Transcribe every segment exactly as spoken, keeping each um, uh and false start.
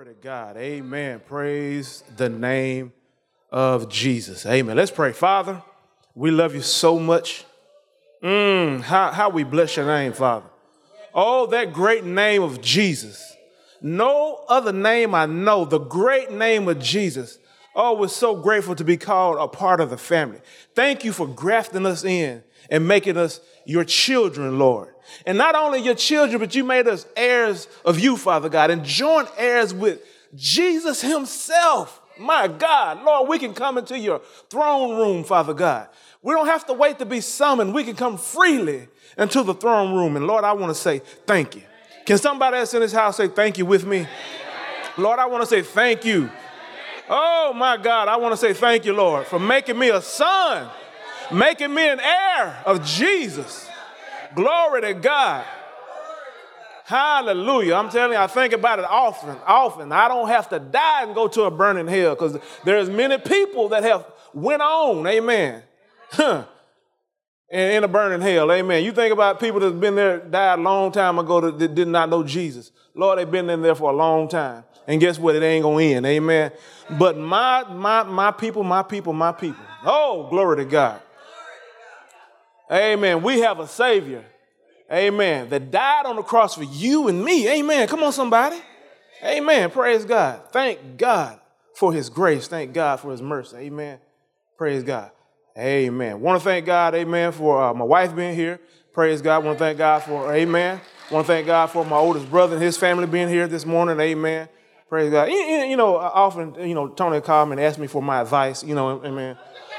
Glory to God. Amen. Praise the name of Jesus. Amen. Let's pray. Father, we love you so much. Mm, how, how we bless your name, Father. Oh, that great name of Jesus. No other name I know, the great name of Jesus. Oh, we're so grateful to be called a part of the family. Thank you for grafting us in and making us your children, Lord. And not only your children, but you made us heirs of you, Father God, and joint heirs with Jesus himself. My God, Lord, we can come into your throne room, Father God. We don't have to wait to be summoned. We can come freely into the throne room. And Lord, I want to say thank you. Can somebody else in this house say thank you with me? Lord, I want to say thank you. Oh, my God, I want to say thank you, Lord, for making me a son, making me an heir of Jesus. Glory to God. Hallelujah. I'm telling you, I think about it often, often. I don't have to die and go to a burning hell because there's many people that have went on, amen, huh, in a burning hell, amen. You think about people that's been there, died a long time ago that, that did not know Jesus. Lord, they've been in there for a long time. And guess what? It ain't going to end, amen. But my, my, my people, my people, my people. Oh, glory to God. Amen. We have a Savior, amen, that died on the cross for you and me. Amen. Come on, somebody. Amen. Praise God. Thank God for his grace. Thank God for his mercy. Amen. Praise God. Amen. Want to thank God, amen, for uh, my wife being here. Praise God. Want to thank God for, amen. Want to thank God for my oldest brother and his family being here this morning. Amen. Praise God. You, you know, often, you know, Tony called me and asked me for my advice. You know, amen.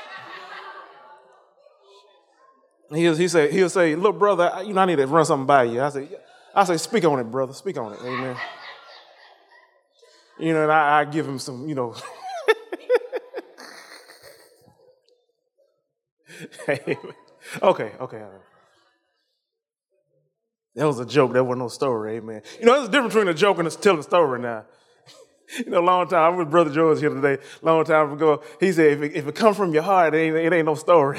He'll, he say, he'll say, look, brother, you know, I need to run something by you. I say, I say, speak on it, brother. Speak on it. Amen. You know, and I, I give him some, you know. okay, okay. All right. That was a joke. That wasn't no story. Amen. You know, there's a difference between a joke and telling a story now. You know, a long time, I was with Brother George here today, long time ago. He said, if it, if it comes from your heart, it ain't, it ain't no story.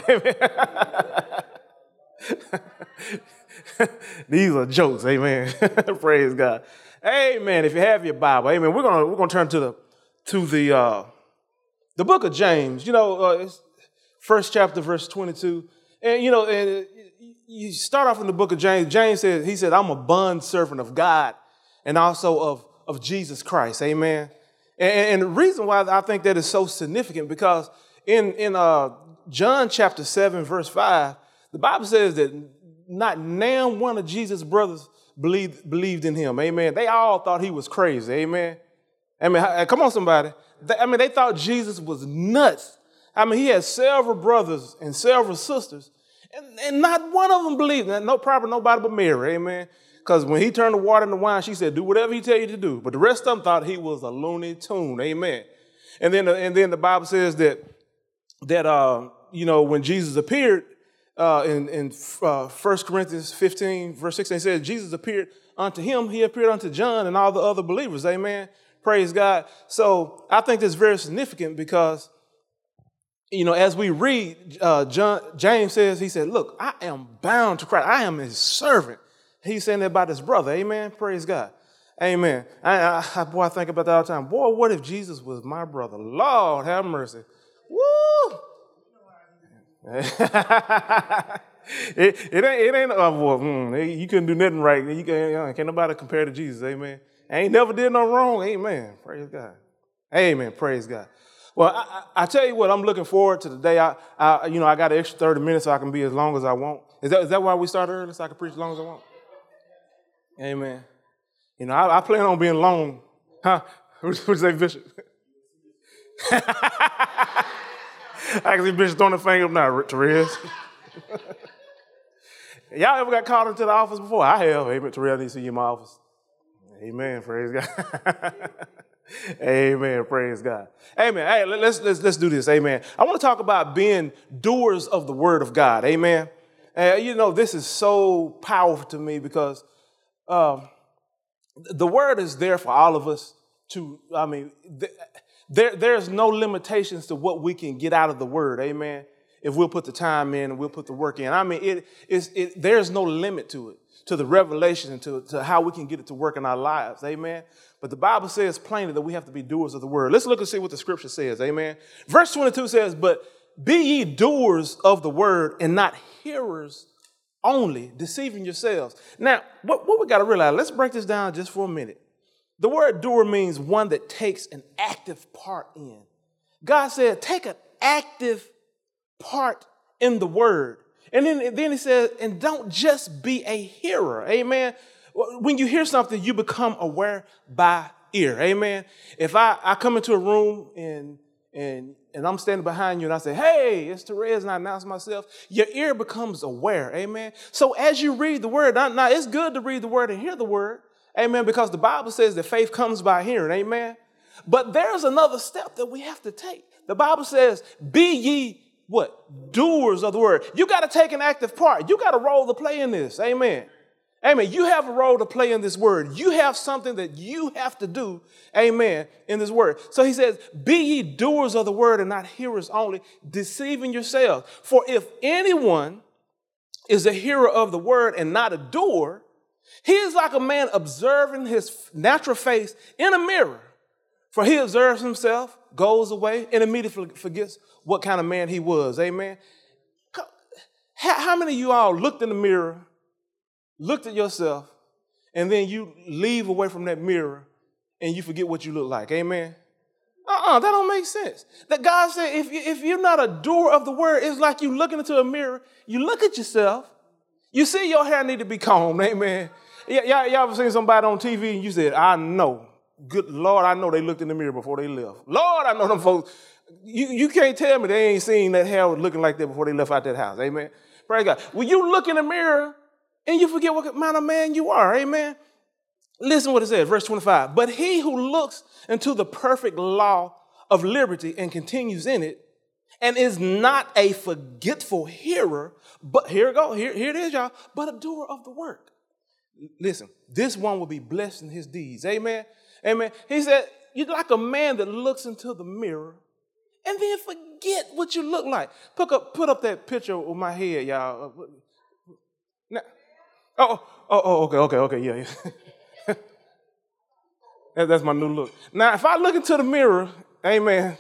These are jokes, amen. Praise God. Amen. If you have your Bible, amen. We're gonna we're gonna turn to the to the uh, the book of James. You know, uh, it's first chapter, verse twenty-two. And you know, and you start off in the book of James. James said, he said, I'm a bond servant of God and also of, of Jesus Christ. Amen. And, and the reason why I think that is so significant because in in uh, John chapter seven, verse five, the Bible says that not now one of Jesus' brothers believed, believed in him. Amen. They all thought he was crazy. Amen. I mean, come on, somebody. They, I mean, they thought Jesus was nuts. I mean, he had several brothers and several sisters, and, and not one of them believed. No, probably nobody but Mary. Amen. Because when he turned the water into wine, she said, do whatever he tell you to do. But the rest of them thought he was a Looney Tune. Amen. And then, and then the Bible says that, that uh, you know, when Jesus appeared, Uh, in in uh, First Corinthians fifteen, verse sixteen, says, Jesus appeared unto him. He appeared unto John and all the other believers. Amen. Praise God. So I think that's very significant because, you know, as we read, uh, John, James says, he said, look, I am bound to Christ. I am his servant. He's saying that about his brother. Amen. Praise God. Amen. I, I, boy, I think about that all the time. Boy, what if Jesus was my brother? Lord, have mercy. Woo! it, it ain't, it ain't, uh, well, mm, you couldn't do nothing right. You can't, can't nobody compare to Jesus. Amen. I ain't never did no wrong. Amen. Praise God. Amen. Praise God. Well, I, I, I tell you what, I'm looking forward to the day. I, I, you know, I got an extra thirty minutes so I can be as long as I want. Is that, is that why we started early? So I can preach as long as I want? Amen. You know, I, I plan on being long. Huh? What you say, Bishop? I can see Bishop throwing the finger up now, Therese. Y'all ever got called into the office before? I have. Amen. Therese, I need to see you in my office. Amen. Praise God. Amen. Praise God. Amen. Hey, let's, let's, let's do this. Amen. I want to talk about being doers of the word of God. Amen. Uh, you know, this is so powerful to me because um, the word is there for all of us to, I mean, th- There, there's no limitations to what we can get out of the word, amen, if we'll put the time in and we'll put the work in. I mean, it, it's, it, there's no limit to it. to the revelation and to, to how we can get it to work in our lives. Amen. But the Bible says plainly that we have to be doers of the word. Let's look and see what the scripture says. Amen. Verse twenty-two says, but be ye doers of the word and not hearers only, deceiving yourselves. Now, what, what we got to realize, let's break this down just for a minute. The word doer means one that takes an active part in. God said, take an active part in the word. And then, then he says, and don't just be a hearer. Amen. When you hear something, you become aware by ear. Amen. If I, I come into a room and, and, and I'm standing behind you and I say, hey, it's Therese, and I announce myself, your ear becomes aware. Amen. So as you read the word, now, now it's good to read the word and hear the word. Amen. Because the Bible says that faith comes by hearing. Amen. But there's another step that we have to take. The Bible says, be ye what? Doers of the word. You got to take an active part. You got a role to play in this. Amen. Amen. You have a role to play in this word. You have something that you have to do. Amen. In this word. So he says, be ye doers of the word and not hearers only, deceiving yourselves. For if anyone is a hearer of the word and not a doer, he is like a man observing his natural face in a mirror. For he observes himself, goes away, and immediately forgets what kind of man he was. Amen. How many of you all looked in the mirror, looked at yourself, and then you leave away from that mirror and you forget what you look like? Amen. Uh-uh, that don't make sense. That God said, if, you, if you're not a doer of the word, it's like you looking into a mirror, you look at yourself, you see your hair need to be combed. Amen. Y- y'all, y'all ever seen somebody on T V and you said, I know. Good Lord, I know they looked in the mirror before they left. Lord, I know them folks. You, you can't tell me they ain't seen that hair looking like that before they left out that house. Amen. Praise God. When you look in the mirror and you forget what kind of man you are. Amen. Listen what it says, verse twenty-five. But he who looks into the perfect law of liberty and continues in it and is not a forgetful hearer, but here it go, here, here it is, y'all, but a doer of the work. Listen, this one will be blessed in his deeds. Amen. Amen. He said, you're like a man that looks into the mirror and then forget what you look like. Put up, put up that picture of my head, y'all. Now, oh, oh, oh, okay, okay, okay, yeah, yeah. that, that's my new look. Now, if I look into the mirror, amen.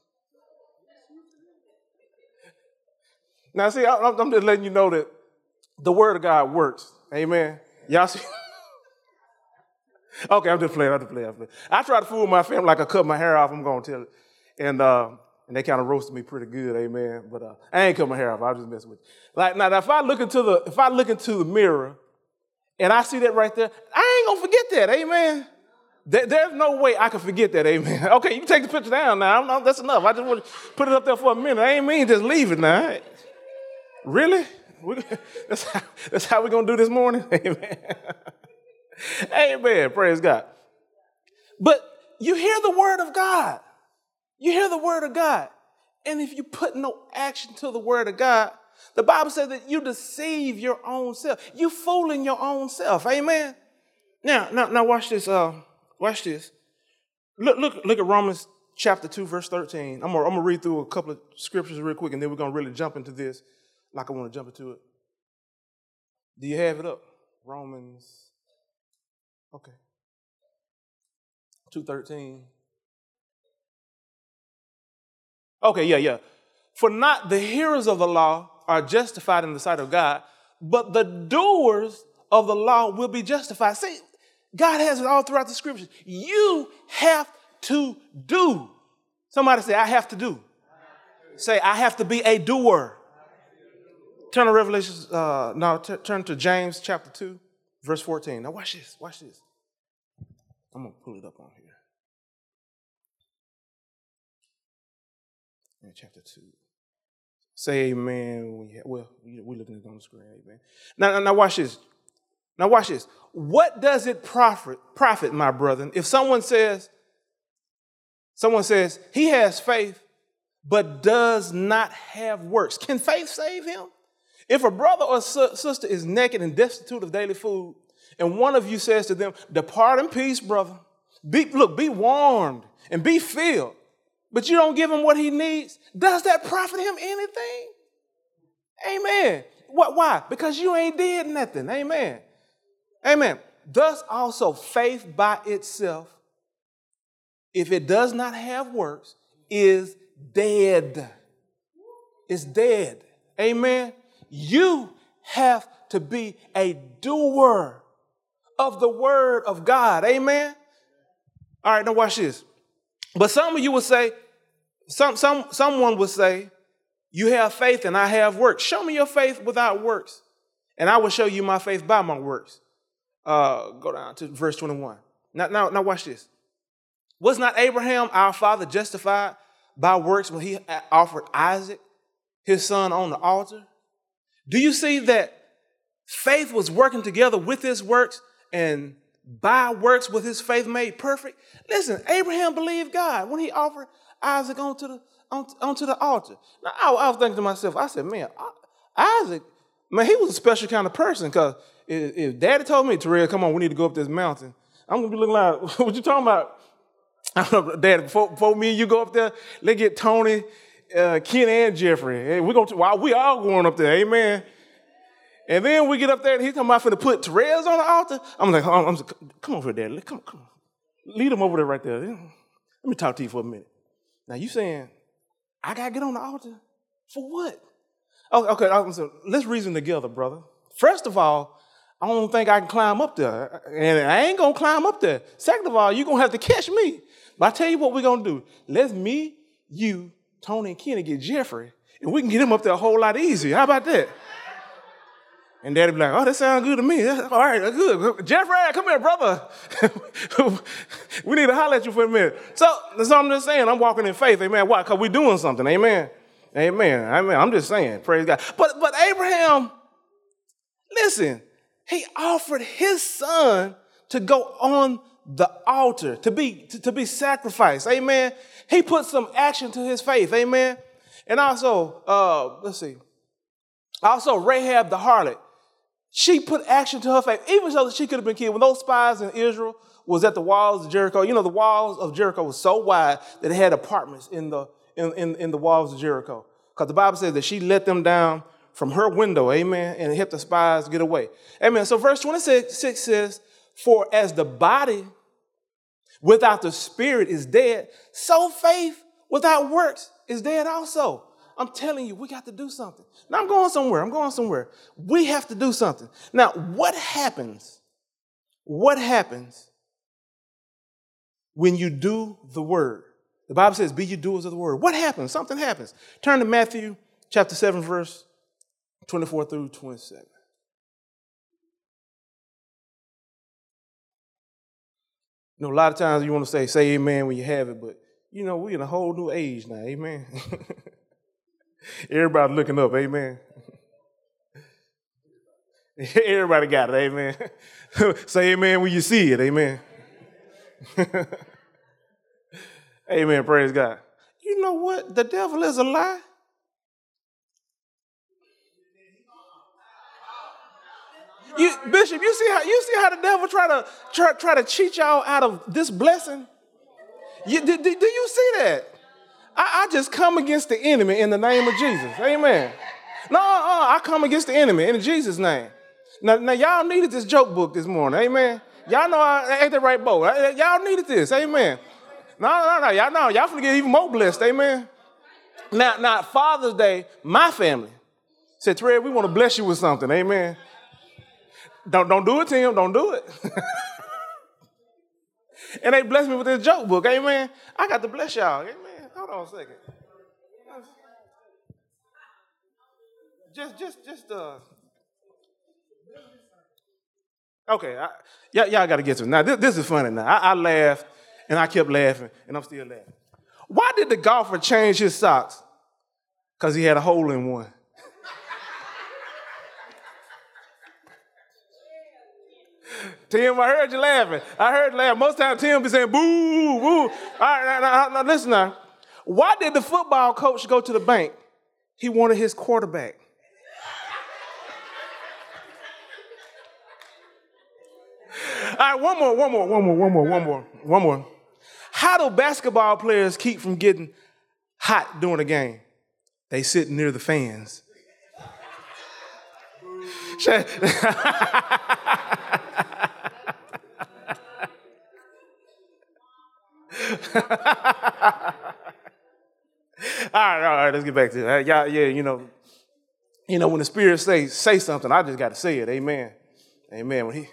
Now, see, I, I'm just letting you know that the word of God works. Amen. Y'all see? Okay, I'm just playing. I'm just playing. I'm playing. I try to fool my family like I cut my hair off. I'm going to tell it. And uh, and they kind of roasted me pretty good, amen. But uh, I ain't cut my hair off. I was just messing with you. Like now, if I look into the if I look into the mirror and I see that right there, I ain't gonna forget that, amen. There, there's no way I can forget that, amen. Okay, you can take the picture down now. I'm, I'm, that's enough. I just want to put it up there for a minute. I ain't mean just leave it now. Really? We, that's how, that's how we're gonna do this morning, amen. Amen. Praise God. But you hear the word of God. You hear the word of God. And if you put no action to the word of God, the Bible says that you deceive your own self. You fooling your own self. Amen. Now, now, now watch this. Uh, watch this. Look, look, look at Romans chapter two, verse thirteen. I'm gonna, I'm gonna read through a couple of scriptures real quick, and then we're gonna really jump into this like I want to jump into it. Do you have it up? Romans. Okay. two thirteen. Okay, yeah, yeah. For not the hearers of the law are justified in the sight of God, but the doers of the law will be justified. See, God has it all throughout the scriptures. You have to do. Somebody say, I have to do. Say, I have to be a doer. Turn to Revelation, uh, now t- turn to James chapter two, verse fourteen. Now watch this, watch this. I'm going to pull it up on here. In chapter two. Say amen. When you have, well, we're looking at it on the screen. Amen. Now, now, now watch this. Now watch this. What does it profit, profit, my brethren, if someone says, someone says he has faith, but does not have works? Can faith save him? If a brother or sister is naked and destitute of daily food, and one of you says to them, depart in peace, brother. Be, look, be warmed and be filled. But you don't give him what he needs. Does that profit him anything? Amen. What? Why? Because you ain't did nothing. Amen. Amen. Thus also faith by itself, if it does not have works, is dead. It's dead. Amen. You have to be a doer of the word of God. Amen. All right, now watch this. But some of you would say, some, some, someone would say, you have faith and I have works. Show me your faith without works, and I will show you my faith by my works. Uh, go down to verse twenty-one. Now, now, now watch this. Was not Abraham, our father, justified by works when he offered Isaac, his son, on the altar? Do you see that faith was working together with his works, and by works was his faith made perfect? Listen, Abraham believed God when he offered Isaac onto the, on, onto the altar. Now, I, I was thinking to myself, I said, man, Isaac, man, he was a special kind of person, because if, if Daddy told me, Terrell, come on, we need to go up this mountain, I'm going to be looking like, what you talking about? I don't know, Daddy, before, before me and you go up there, let's get Tony, uh, Ken, and Jeffrey. Hey, we're going to, well, we all going up there, amen. And then we get up there, and he's talking about finna put Terrell's on the altar. I'm like, I'm, I'm, come over there, Daddy. Come, come on. Lead him over there right there. Let me talk to you for a minute. Now, you saying, I got to get on the altar? For what? Okay, okay, so let's reason together, brother. First of all, I don't think I can climb up there. And I ain't going to climb up there. Second of all, you're going to have to catch me. But I tell you what we're going to do. Let's me, you, Tony, and Kenny get Jeffrey, and we can get him up there a whole lot easier. How about that? And Daddy be like, oh, that sounds good to me. All right, that's good. Jeffrey, come here, brother. We need to holler at you for a minute. So, so I'm just saying, I'm walking in faith. Amen. Why? Because we're doing something. Amen. Amen. Amen. I'm just saying, praise God. But, but Abraham, listen, he offered his son to go on the altar, to be, to, to be sacrificed. Amen. He put some action to his faith. Amen. And also, uh, let's see. Also, Rahab the harlot, she put action to her faith, even though she could have been killed. When those spies in Israel was at the walls of Jericho, you know, the walls of Jericho was so wide that it had apartments in the in, in, in the walls of Jericho. Because the Bible says that she let them down from her window, amen, and helped the spies get away. Amen. So verse twenty-six says, for as the body without the spirit is dead, so faith without works is dead also. I'm telling you, we got to do something. Now, I'm going somewhere. I'm going somewhere. We have to do something. Now, what happens? What happens when you do the word? The Bible says, be you doers of the word. What happens? Something happens. Turn to Matthew chapter seven, verse twenty-four through twenty-seven. You know, a lot of times you want to say, say amen when you have it, but, you know, we're in a whole new age now. Amen. Everybody looking up, amen. Everybody got it, amen. Say amen when you see it, amen. Amen, praise God. You know what? The devil is a lie. You, Bishop, you see how you see how the devil try to try, try to cheat y'all out of this blessing? You, do, do, do you see that? I, I just come against the enemy in the name of Jesus. Amen. No, uh, I come against the enemy in Jesus' name. Now, now, y'all needed this joke book this morning. Amen. Y'all know I ain't the right boat. Y'all needed this. Amen. No, no, no. Y'all know. Y'all finna get even more blessed. Amen. Now, now, Father's Day, my family said, Terrell, we want to bless you with something. Amen. Don't, don't do it, Tim. Don't do it. And they blessed me with this joke book. Amen. I got to bless y'all. Amen. Hold on a second. Just, just, just, uh. Okay, I, y'all, y'all got to get to it. Now, this, this is funny now. I, I laughed, and I kept laughing, and I'm still laughing. Why did the golfer change his socks? Because he had a hole in one. Tim, I heard you laughing. I heard you laughing. Most times Tim be saying, boo, boo. All right, now, now, now listen now. Why did the football coach go to the bank? He wanted his quarterback. All right, one more, one more, one more, one more, one more, one more. How do basketball players keep from getting hot during a game? They sit near the fans. all right, all right, let's get back to it. Uh, y'all, yeah, you know, you know, when the Spirit say say something, I just got to say it. Amen. Amen. When he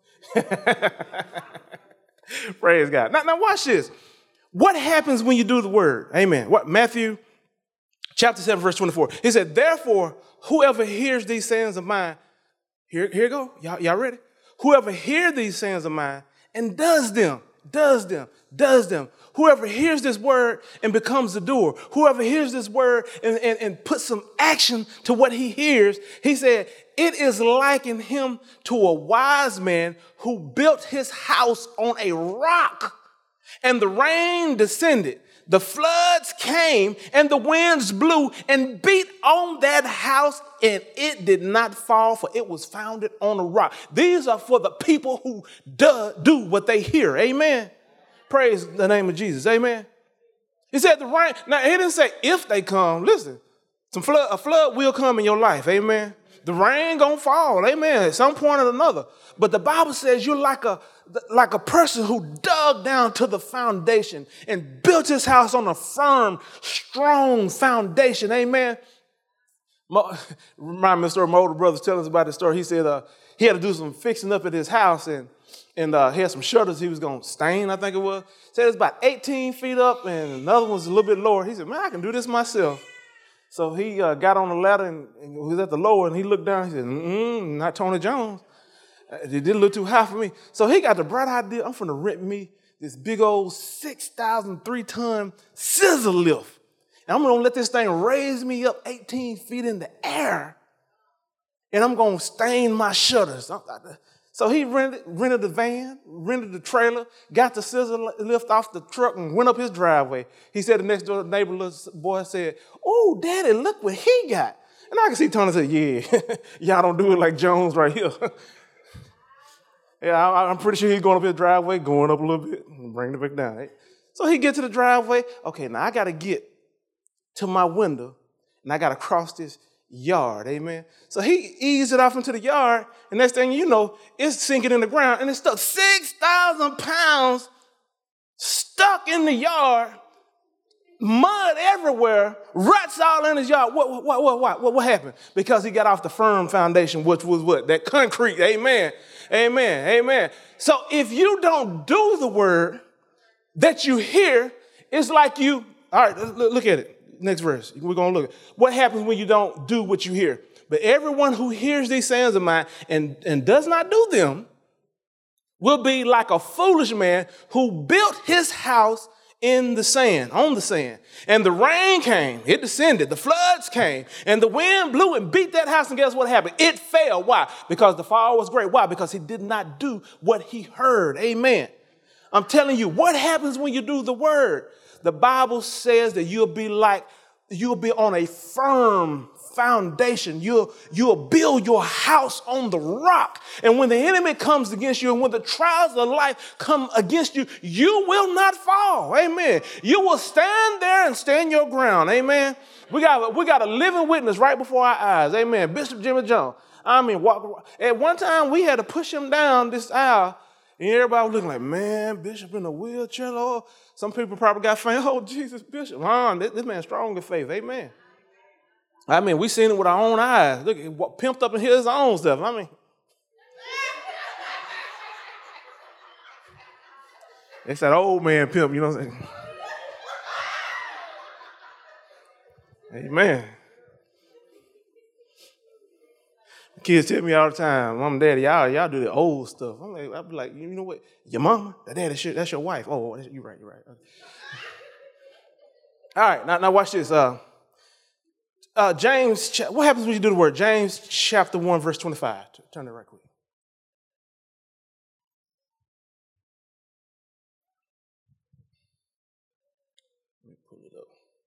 praise God. Now, now watch this. What happens when you do the word? Amen. What Matthew chapter seven, verse twenty-four. He said, therefore, whoever hears these sayings of mine, here, here you go. Y'all, y'all ready? Whoever hears these sayings of mine and does them, does them, does them. Whoever hears this word and becomes the doer, whoever hears this word and, and, and puts some action to what he hears, he said, it is likened him to a wise man who built his house on a rock, and the rain descended, the floods came, and the winds blew and beat on that house, and it did not fall, for it was founded on a rock. These are for the people who do, do what they hear. Amen. Praise the name of Jesus. Amen. He said the rain. Now, he didn't say if they come. Listen, some flood, a flood will come in your life. Amen. The rain gonna fall. Amen. At some point or another. But the Bible says you're like a like a person who dug down to the foundation and built his house on a firm, strong foundation. Amen. Remind me of the story. My older brother's telling us about this story. He said uh, he had to do some fixing up at his house, and and uh, he had some shutters he was going to stain, I think it was. Said it's about eighteen feet up, and another one's a little bit lower. He said, man, I can do this myself. So he uh, got on the ladder, and, and he was at the lower, and he looked down. He said, mm-mm, not Tony Jones. It did look too high for me. So he got the bright idea, I'm going to rent me this big old six thousand three ton scissor lift. And I'm going to let this thing raise me up eighteen feet in the air, and I'm going to stain my shutters. So he rented, rented the van, rented the trailer, got the scissor lift off the truck, and went up his driveway. He said the next door neighbor little boy said, oh, Daddy, look what he got. And I can see Tony say, yeah, y'all don't do it like Jones right here. Yeah, I, I'm pretty sure he's going up his driveway, going up a little bit, and bringing it back down. Right? So he gets to the driveway. Okay, now I got to get to my window, and I got to cross this yard, amen? So he eased it off into the yard, and next thing you know, it's sinking in the ground, and it's stuck six thousand pounds stuck in the yard, mud everywhere, ruts all in his yard. What, what, what, what, what, what happened? Because he got off the firm foundation, which was what? That concrete, amen, amen, amen. So if you don't do the word that you hear, it's like you, all right, look, look at it. Next verse, we're going to look at what happens when you don't do what you hear. But everyone who hears these sayings of mine and, and does not do them will be like a foolish man who built his house in the sand, on the sand. And the rain came, it descended, the floods came, and the wind blew and beat that house. And guess what happened? It fell. Why? Because the fall was great. Why? Because he did not do what he heard. Amen. I'm telling you, what happens when you do the word? The Bible says that you'll be like, you'll be on a firm foundation. You'll, you'll build your house on the rock. And when the enemy comes against you and when the trials of life come against you, you will not fall. Amen. You will stand there and stand your ground. Amen. We got, we got a living witness right before our eyes. Amen. Bishop Jimmy Jones. I mean, walk, at one time we had to push him down this aisle. And everybody was looking like, man, Bishop in a wheelchair, Lord. Some people probably got faint. Oh, Jesus, Bishop. Huh? This, this man's strong in faith. Amen. I mean, we seen it with our own eyes. Look, what pimped up in his own stuff. I mean, it's that old man pimp, you know what I'm saying? Amen. Kids tell me all the time, Mom and Daddy, y'all, y'all do the old stuff. I'm like, I'll be like, you know what? Your mama? That daddy, that's your wife. Oh, you're right, you're right. Okay. All right, now, now watch this. Uh, uh, James, what happens when you do the word? James chapter one, verse twenty-five. Turn it right quick. Let me pull it up.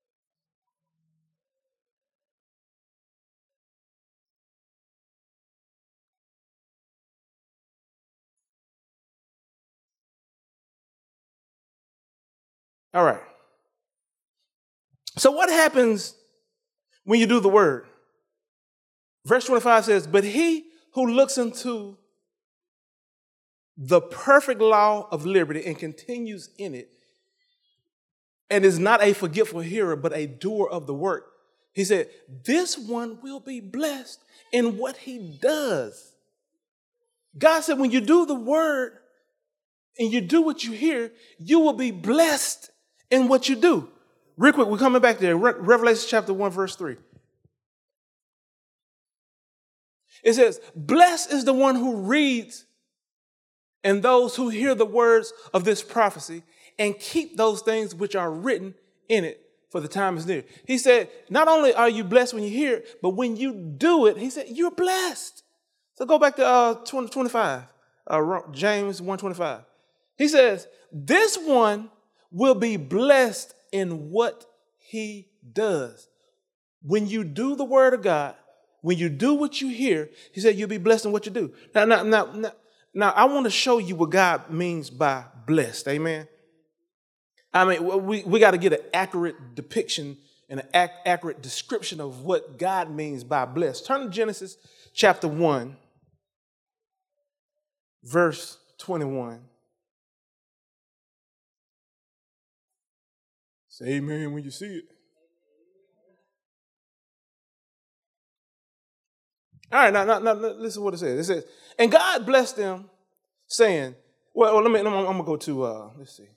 All right. So what happens when you do the word? Verse twenty-five says, but he who looks into the perfect law of liberty and continues in it, and is not a forgetful hearer, but a doer of the work. He said, this one will be blessed in what he does. God said, when you do the word and you do what you hear, you will be blessed in what you do. Real quick, we're coming back there. Re- Revelation chapter one, verse three. It says, blessed is the one who reads and those who hear the words of this prophecy and keep those things which are written in it, for the time is near. He said, not only are you blessed when you hear it, but when you do it, he said, you're blessed. So go back to uh, twenty, twenty-five, uh, James one twenty-five. He says, this one will be blessed in what he does. When you do the word of God, when you do what you hear, he said, you'll be blessed in what you do. Now, now, now, now, now I want to show you what God means by blessed. Amen. I mean, we, we got to get an accurate depiction and an ac- accurate description of what God means by blessed. Turn to Genesis chapter one, verse twenty-one. Say amen when you see it. All right, now, now, now listen to what it says. It says, and God blessed them, saying, well, well let me, I'm, I'm going to go to, uh, let's see.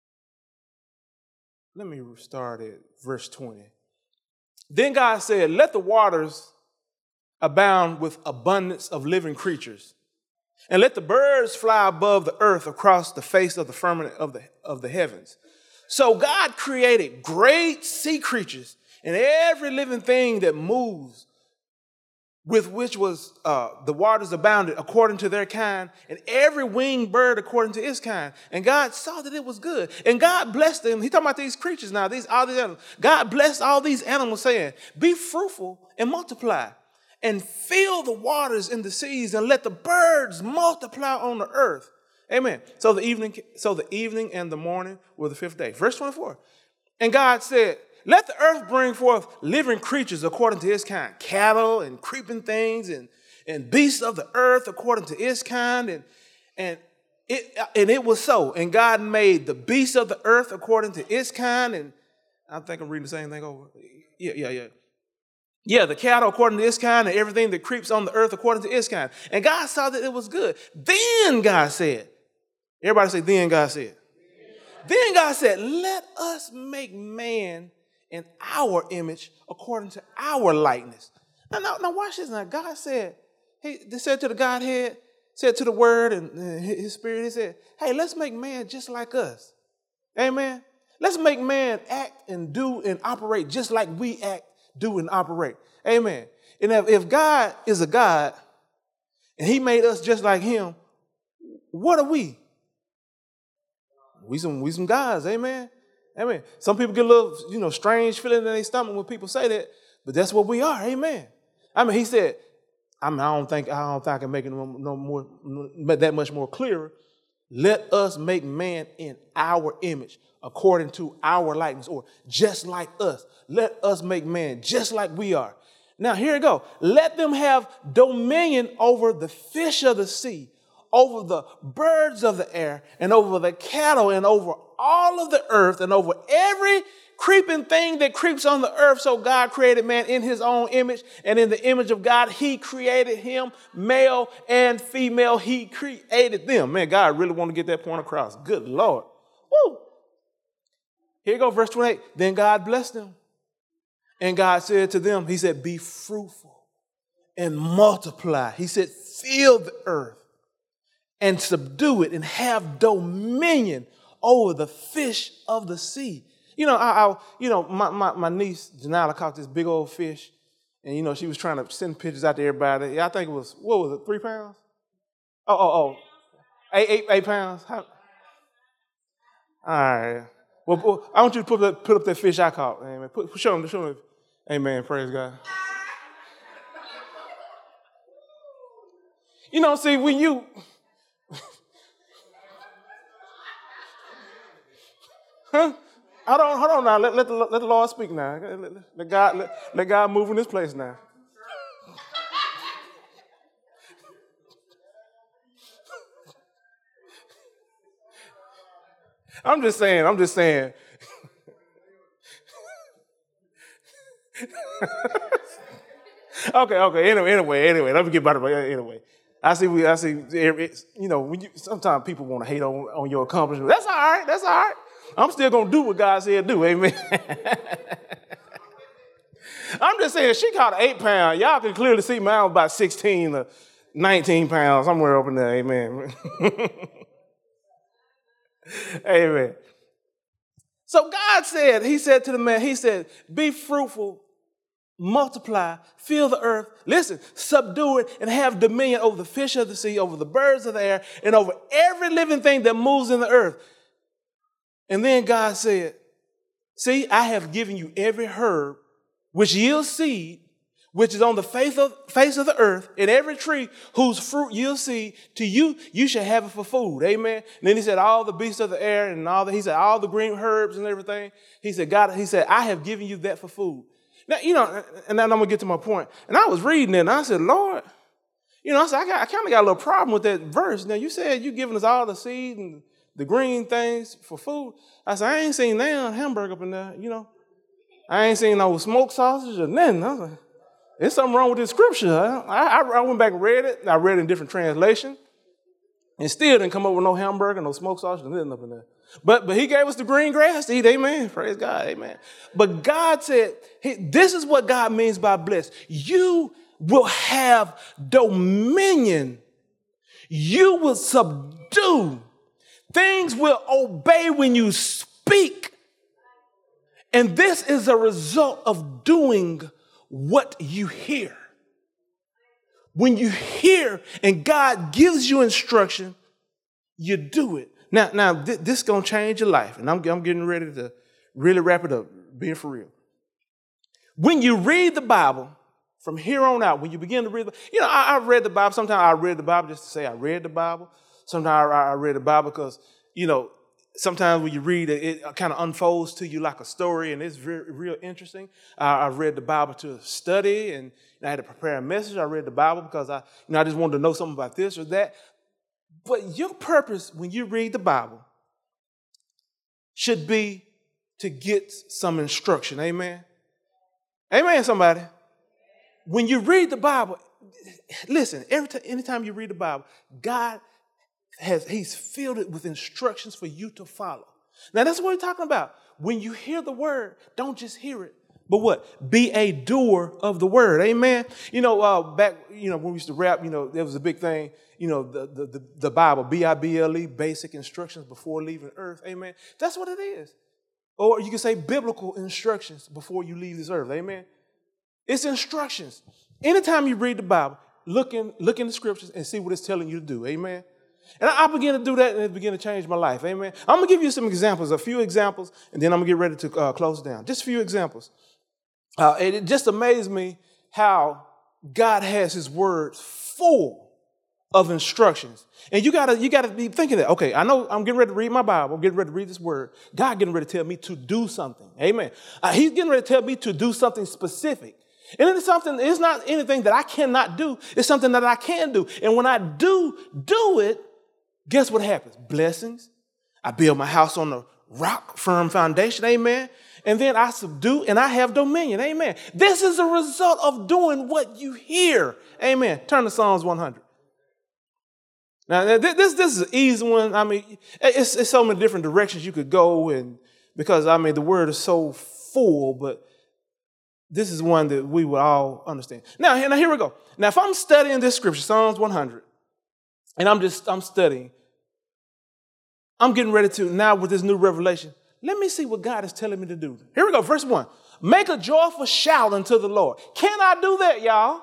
Let me start at verse twenty. Then God said, let the waters abound with abundance of living creatures, and let the birds fly above the earth across the face of the firmament of the, of the heavens. So God created great sea creatures and every living thing that moves, with which was uh, the waters abounded according to their kind, and every winged bird according to its kind. And God saw that it was good. And God blessed them. He's talking about these creatures now, these all these animals. God blessed all these animals, saying, be fruitful and multiply, and fill the waters in the seas, and let the birds multiply on the earth. Amen. So the evening, so the evening and the morning were the fifth day. Verse twenty-four. And God said, let the earth bring forth living creatures according to its kind, cattle and creeping things and, and beasts of the earth according to its kind. And, and, it, and it was so. And God made the beasts of the earth according to its kind. And I think I'm reading the same thing over. Yeah, yeah, yeah. Yeah, the cattle according to its kind, and everything that creeps on the earth according to its kind. And God saw that it was good. Then God said, everybody say, then God said. Then God said, let us make man in our image according to our likeness. Now, now, now watch this. Now, God said, he they said to the Godhead, said to the Word and his Spirit, he said, hey, let's make man just like us. Amen. Let's make man act and do and operate just like we act, do and operate. Amen. And if, if God is a God and he made us just like him, what are we? We some, we some guys, amen? Amen. Some people get a little, you know, strange feeling in their stomach when people say that, but that's what we are, amen. I mean, he said, I mean, I don't think, I don't think I can make it no, no more, no, that much more clearer. Let us make man in our image, according to our likeness, or just like us. Let us make man just like we are. Now, here we go. Let them have dominion over the fish of the sea, over the birds of the air, and over the cattle, and over all of the earth, and over every creeping thing that creeps on the earth. So God created man in his own image, and in the image of God, he created him, male and female, he created them. Man, God really want to get that point across. Good Lord. Woo. Here you go, verse twenty-eight. Then God blessed them. And God said to them, he said, be fruitful and multiply. He said, fill the earth and subdue it and have dominion over the fish of the sea. You know, I, I you know, my, my, my niece, Janila, caught this big old fish. And, you know, she was trying to send pictures out to everybody. Yeah, I think it was, what was it, three pounds? Oh, oh, oh. Eight, eight, eight pounds? How? All right. Well, well, I want you to put up, put up that fish I caught. Amen. Put, show them, show them. Amen. Praise God. You know, see, when you... Huh? Hold on, hold on now. Let, let, the, let the Lord speak now. Let, let, God, let, let God move in this place now. I'm just saying, I'm just saying. Okay, okay. Anyway, anyway, anyway. Let me get back to it. Anyway, I see. We, I see. It's, you know, when you sometimes people want to hate on, on your accomplishment. That's all right. That's all right. I'm still gonna do what God said do. Amen. I'm just saying, she caught an eight pound. Y'all can clearly see mine was about sixteen or nineteen pounds, somewhere up in there. Amen. Amen. So God said, he said to the man, he said, be fruitful, multiply, fill the earth, listen, subdue it, and have dominion over the fish of the sea, over the birds of the air, and over every living thing that moves in the earth. And then God said, see, I have given you every herb which yields seed, which is on the face of, face of the earth, and every tree whose fruit yields seed, to you, you shall have it for food. Amen. And then he said, all the beasts of the air and all the, he said, all the green herbs and everything. He said, God, he said, I have given you that for food. Now, you know, and then I'm going to get to my point. And I was reading it, and I said, Lord, you know, I said, I, got, I kind of got a little problem with that verse. Now, you said you're giving us all the seed and the green things for food. I said, I ain't seen no hamburger up in there, you know. I ain't seen no smoked sausage or nothing. I was like, there's something wrong with this scripture. I, I, I went back and read it. I read it in different translations. And still didn't come up with no hamburger, no smoked sausage, nothing up in there. But, but he gave us the green grass to eat. Amen. Praise God. Amen. But God said, hey, this is what God means by blessed. You will have dominion. You will subdue. Things will obey when you speak. And this is a result of doing what you hear. When you hear and God gives you instruction, you do it. Now, now th- this is going to change your life. And I'm, I'm getting ready to really wrap it up, being for real. When you read the Bible, from here on out, when you begin to read, you know, I, I've read the Bible. Sometimes I read the Bible just to say I read the Bible. Sometimes I, I read the Bible because, you know, sometimes when you read it, it kind of unfolds to you like a story, and it's very, real interesting. Uh, I read the Bible to study, and I had to prepare a message. I read the Bible because I, you know, I just wanted to know something about this or that. But your purpose when you read the Bible should be to get some instruction. Amen? Amen, somebody. When you read the Bible, listen, every time, anytime you read the Bible, God has, he's filled it with instructions for you to follow. Now, that's what we're talking about. When you hear the word, don't just hear it, but what? Be a doer of the word. Amen. You know, uh, back, you know, when we used to rap, you know, there was a big thing, you know, the, the, the, the Bible, B I B L E, basic instructions before leaving earth. Amen. That's what it is. Or you can say biblical instructions before you leave this earth. Amen. It's instructions. Anytime you read the Bible, look in, look in the scriptures and see what it's telling you to do. Amen. And I, I began to do that, and it began to change my life. Amen. I'm going to give you some examples, a few examples, and then I'm going to get ready to uh, close down. Just a few examples. Uh, it, it just amazed me how God has his words full of instructions. And you gotta, you gotta be thinking that, okay, I know I'm getting ready to read my Bible, I'm getting ready to read this word. God getting ready to tell me to do something. Amen. Uh, he's getting ready to tell me to do something specific. And it's something, it's not anything that I cannot do. It's something that I can do. And when I do do it, guess what happens? Blessings. I build my house on a rock, firm foundation. Amen. And then I subdue and I have dominion. Amen. This is a result of doing what you hear. Amen. Turn to Psalms one hundred. Now, this, this is an easy one. I mean, it's, it's so many different directions you could go, and because, I mean, the word is so full, but this is one that we would all understand. Now, now here we go. Now, if I'm studying this scripture, Psalms one hundred, and I'm just, I'm studying, I'm getting ready to, now with this new revelation, let me see what God is telling me to do. Here we go, verse one. Make a joyful shout unto the Lord. Can I do that, y'all?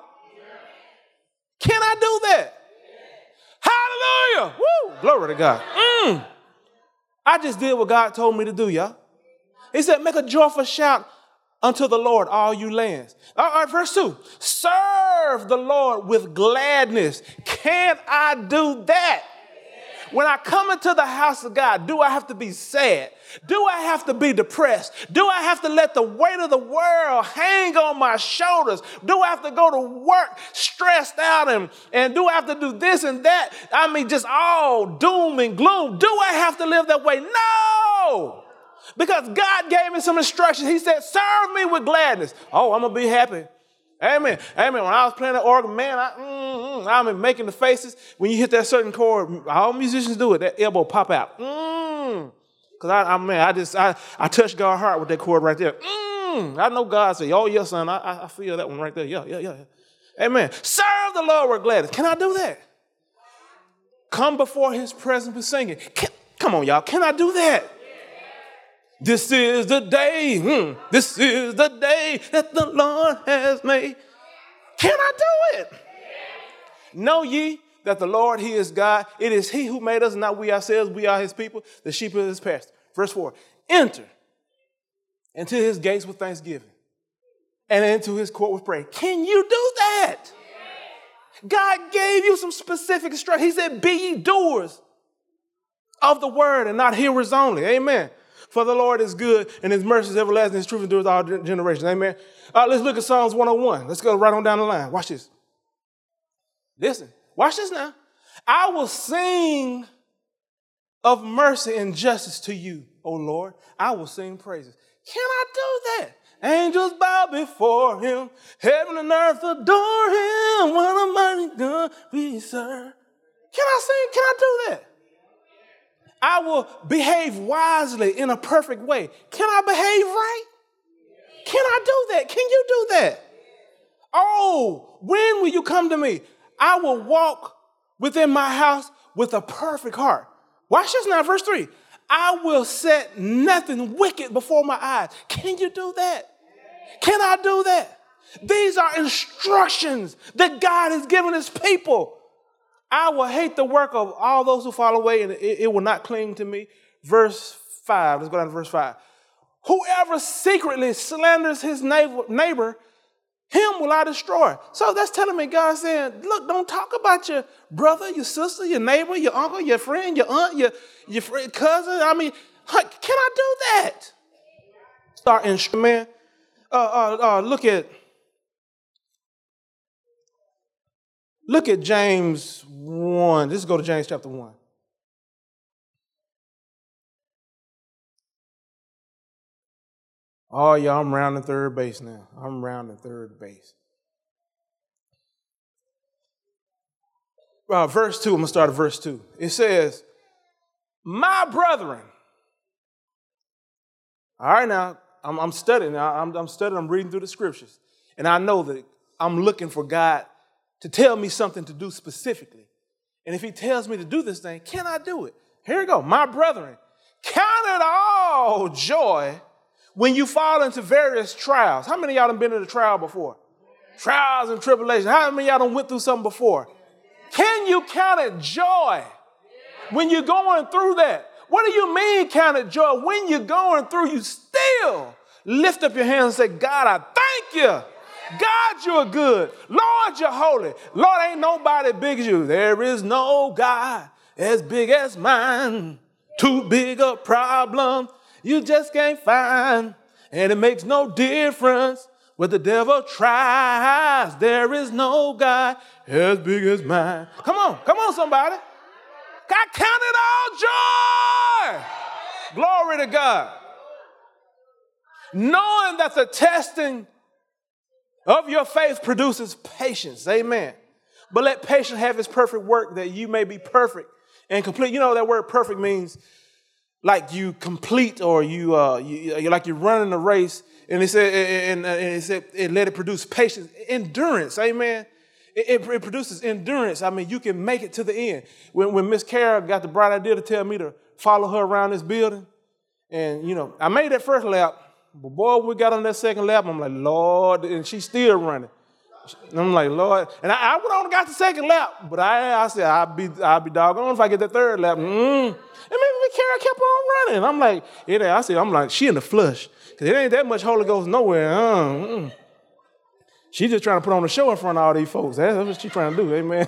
Can I do that? Hallelujah. Woo. Glory to God. Mm. I just did what God told me to do, y'all. He said, make a joyful shout unto the Lord, all you lands. All right, verse two. Serve the Lord with gladness. Can I do that? When I come into the house of God, do I have to be sad? Do I have to be depressed? Do I have to let the weight of the world hang on my shoulders? Do I have to go to work stressed out and, and do I have to do this and that? I mean, just all doom and gloom. Do I have to live that way? No! Because God gave me some instructions. He said, serve me with gladness. Oh, I'm going to be happy. Amen. Amen. When I was playing the organ, man, I, mm, mm, I'm making the faces. When you hit that certain chord, all musicians do it. That elbow pop out. Mm. Because I, I, man, I just, I, I touched God's heart with that chord right there. Mm. I know God said, oh, yes, son. I, I feel that one right there. Yeah, yeah, yeah. Amen. Serve the Lord with gladness. Can I do that? Come before his presence with singing. Can, come on, y'all. Can I do that? This is the day, hmm, this is the day that the Lord has made. Can I do it? Know ye that the Lord, he is God. It is he who made us, not we ourselves. We are his people, the sheep of his pasture. Verse four, enter into his gates with thanksgiving and into his court with praise. Can you do that? God gave you some specific instructions. He said, be ye doers of the word and not hearers only. Amen. For the Lord is good, and his mercy is everlasting, his truth endures all generations. Amen. All right, let's look at Psalms one oh one. Let's go right on down the line. Watch this. Listen. Watch this now. I will sing of mercy and justice to you, O Lord. I will sing praises. Can I do that? Angels bow before him. Heaven and earth adore him. What a mighty God we serve. Can I sing? Can I do that? I will behave wisely in a perfect way. Can I behave right? Can I do that? Can you do that? Oh, when will you come to me? I will walk within my house with a perfect heart. Watch this now, verse three. I will set nothing wicked before my eyes. Can you do that? Can I do that? These are instructions that God has given his people. I will hate the work of all those who fall away, and it, it will not cling to me. Verse five. Let's go down to verse five. Whoever secretly slanders his neighbor, neighbor, him will I destroy. So that's telling me God saying, look, don't talk about your brother, your sister, your neighbor, your uncle, your friend, your aunt, your, your friend, cousin. I mean, can I do that? Start instrument. Uh, uh, uh, look at Look at James one. Let's go to James chapter one. Oh, yeah, I'm rounding third base now. I'm rounding third base. Uh, verse two, I'm going to start at verse two. It says, my brethren. All right, now, I'm, I'm studying. I'm, I'm studying. I'm reading through the scriptures. And I know that I'm looking for God to tell me something to do specifically. And if he tells me to do this thing, can I do it? Here we go. My brethren, count it all joy when you fall into various trials. How many of y'all done been in a trial before? Trials and tribulations. How many of y'all done went through something before? Can you count it joy when you're going through that? What do you mean count it joy? When you're going through, you still lift up your hands and say, God, I thank you. God, you're good. Lord, you're holy. Lord, ain't nobody big as you. There is no God as big as mine. Too big a problem you just can't find. And it makes no difference what the devil tries. There is no God as big as mine. Come on. Come on, somebody. God, count it all joy. Glory to God. Knowing that the testing of your faith produces patience. Amen. But let patience have its perfect work, that you may be perfect and complete. You know that word perfect means like you complete, or you, uh, you you're like you're running a race. And it said, and it said, it let it produce patience, endurance. Amen. It, it, it produces endurance. I mean, you can make it to the end. When when Miss Carol got the bright idea to tell me to follow her around this building, and you know, I made that first lap. But boy, we got on that second lap, I'm like, Lord, and she's still running. And I'm like, Lord, and I, I went on and got the second lap, but I, I said, I'll be, I'll be doggone if I get that third lap. Mm. And maybe Kara kept on running. I'm like, it, I said, I'm like, she in the flush, because it ain't that much Holy Ghost nowhere. Uh, mm. She just trying to put on a show in front of all these folks. That's what she's trying to do. Amen.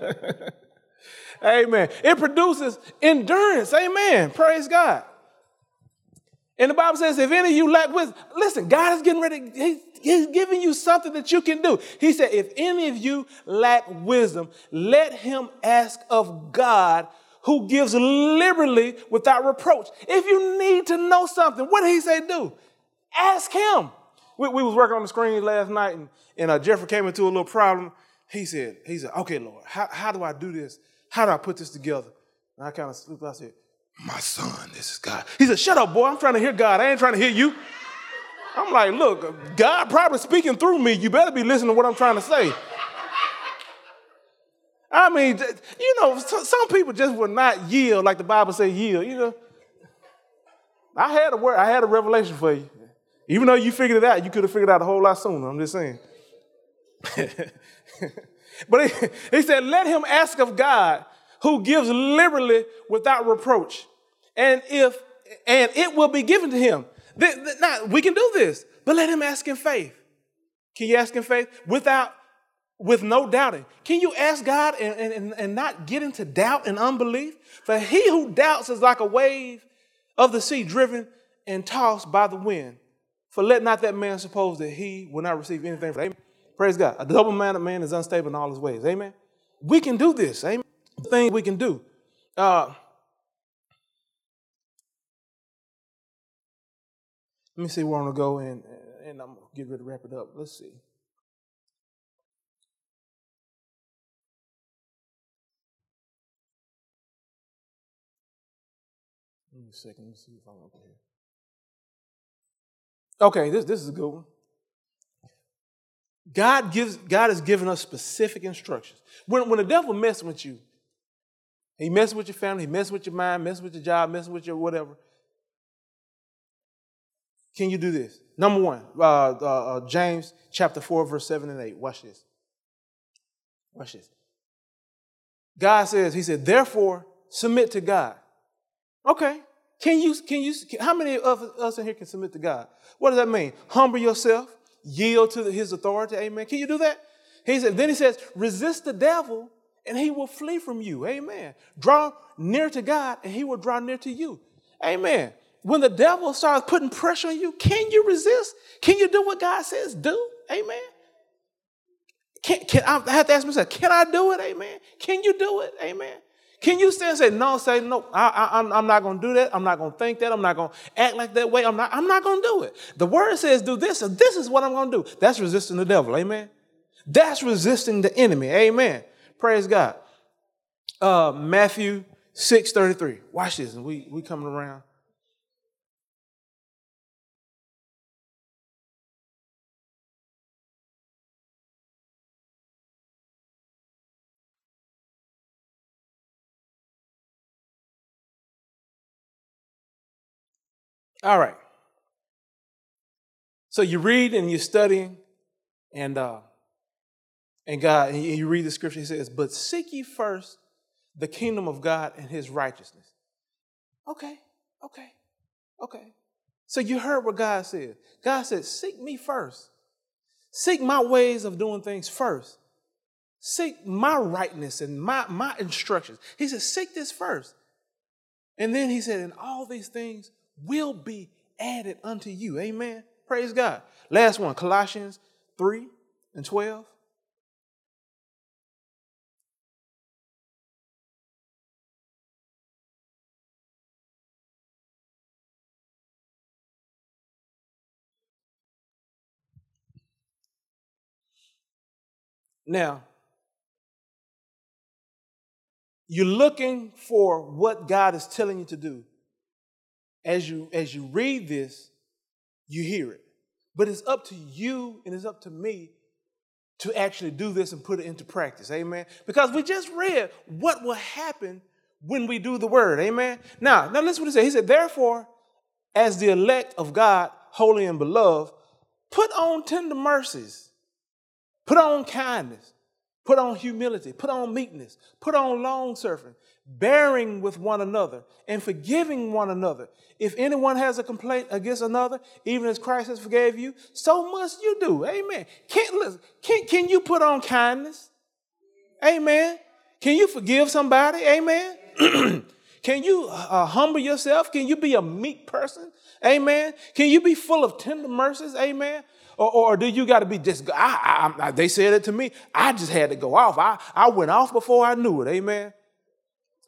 Amen. It produces endurance. Amen. Praise God. And the Bible says, if any of you lack wisdom, listen, God is getting ready. He's, he's giving you something that you can do. He said, if any of you lack wisdom, let him ask of God, who gives liberally without reproach. If you need to know something, what did he say do? Ask him. We, we was working on the screen last night, and, and uh, Jeffrey came into a little problem. He said, he said, okay, Lord, how, how do I do this? How do I put this together? And I kind of slipped out and said, my son, this is God. He said, shut up, boy. I'm trying to hear God. I ain't trying to hear you. I'm like, look, God probably speaking through me. You better be listening to what I'm trying to say. I mean, you know, some people just will not yield like the Bible says yield, you know. I had a word, I had a revelation for you. Even though you figured it out, you could have figured it out a whole lot sooner. I'm just saying. But he, he said, let him ask of God, who gives liberally without reproach. And if and it will be given to him. Now, we can do this, but let him ask in faith. Can you ask in faith? Without, with no doubting. Can you ask God and, and, and not get into doubt and unbelief? For he who doubts is like a wave of the sea driven and tossed by the wind. For let not that man suppose that he will not receive anything from it. Amen. Praise God. A double-minded man is unstable in all his ways. Amen. We can do this. Amen. The thing we can do. Uh, let me see where I'm going to go, and, and I'm going to get ready to wrap it up. Let's see. Give me a second. Let me see if I'm up here. Okay, this, this is a good one. God gives. God has given us specific instructions. When, when the devil messes with you, he messes with your family, he messes with your mind, messes with your job, messes with your whatever. Can you do this? Number one, uh, uh, uh, James chapter four, verse seven and eight. Watch this. Watch this. God says, he said, therefore, submit to God. Okay. Can you, can you, how many of us in here can submit to God? What does that mean? Humble yourself, yield to his authority. Amen. Can you do that? He said, then he says, resist the devil and he will flee from you. Amen. Draw near to God and he will draw near to you. Amen. When the devil starts putting pressure on you, can you resist? Can you do what God says do? Amen. Can, can I, I have to ask myself, can I do it? Amen. Can you do it? Amen. Can you stand and say, no, say, no, I, I, I'm, I'm not going to do that. I'm not going to think that. I'm not going to act like that way. I'm not, I'm not going to do it. The word says do this, and this is what I'm going to do. That's resisting the devil. Amen. That's resisting the enemy. Amen. Praise God. Uh, Matthew six thirty-three. Watch this. And we, we coming around. All right. So you read and you're studying, and uh, and God, and you read the scripture. He says, "But seek ye first the kingdom of God and His righteousness." Okay, okay, okay. So you heard what God said. God said, "Seek me first. Seek my ways of doing things first. Seek my rightness and my my instructions." He said, "Seek this first," and then He said, "And all these things will be added unto you." Amen. Praise God. Last one, Colossians three and twelve. Now, you're looking for what God is telling you to do. As you, as you read this, you hear it. But it's up to you and it's up to me to actually do this and put it into practice. Amen. Because we just read what will happen when we do the word. Amen. Now, now listen what he said. He said, therefore, as the elect of God, holy and beloved, put on tender mercies, put on kindness, put on humility, put on meekness, put on long suffering, bearing with one another and forgiving one another. If anyone has a complaint against another, even as Christ has forgave you, so must you do. Amen. Can, listen, can, can you put on kindness? Amen. Can you forgive somebody? Amen. Can you uh, humble yourself? Can you be a meek person? Amen. Can you be full of tender mercies? Amen. Or, or do you got to be just, I, I, I, they said it to me. I just had to go off. I, I went off before I knew it. Amen.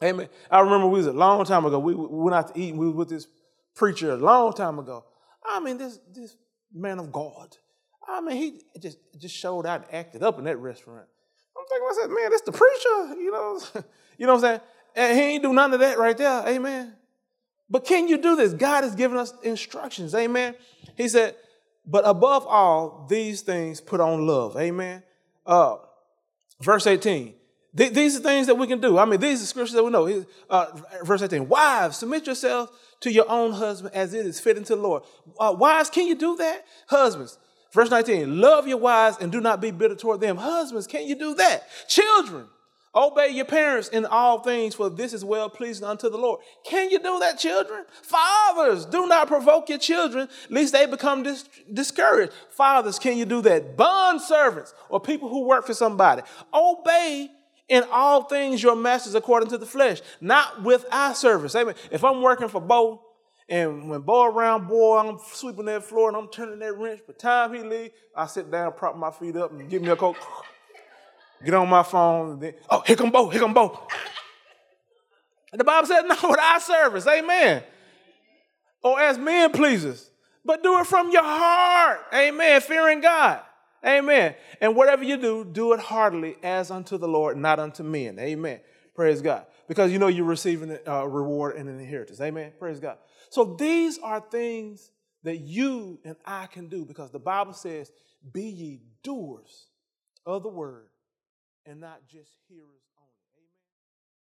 Amen. I remember we was a long time ago. We, we went out to eat and we was with this preacher a long time ago. I mean, this this man of God. I mean, he just just showed out and acted up in that restaurant. I'm thinking, I said, man, that's the preacher, you know. You know what I'm saying? And he ain't do none of that right there. Amen. But can you do this? God has given us instructions. Amen. He said, but above all these things, put on love. Amen. Uh, verse eighteen. Th- these are things that we can do. I mean, these are scriptures that we know. Uh, verse eighteen. Wives, submit yourselves to your own husband as it is fitting to the Lord. Uh, wives, can you do that? Husbands. Verse nineteen. Love your wives and do not be bitter toward them. Husbands, can you do that? Children. Obey your parents in all things, for this is well pleasing unto the Lord. Can you do that, children? Fathers, do not provoke your children, lest they become dis- discouraged. Fathers, can you do that? Bond servants, or people who work for somebody, obey in all things your masters according to the flesh, not with eye service. Amen. If I'm working for Bo, and when Bo around, boy, I'm sweeping that floor and I'm turning that wrench, by the time he leave, I sit down, prop my feet up, and give me a Coke. Get on my phone. And then, oh, here come Bo, here come Bo. And the Bible says, no, with eye service, amen. Or as men pleasers, but do it from your heart, amen, fearing God, amen. And whatever you do, do it heartily as unto the Lord, not unto men, amen. Praise God. Because you know you're receiving a reward and an inheritance, amen. Praise God. So these are things that you and I can do because the Bible says, be ye doers of the word and not just hearers.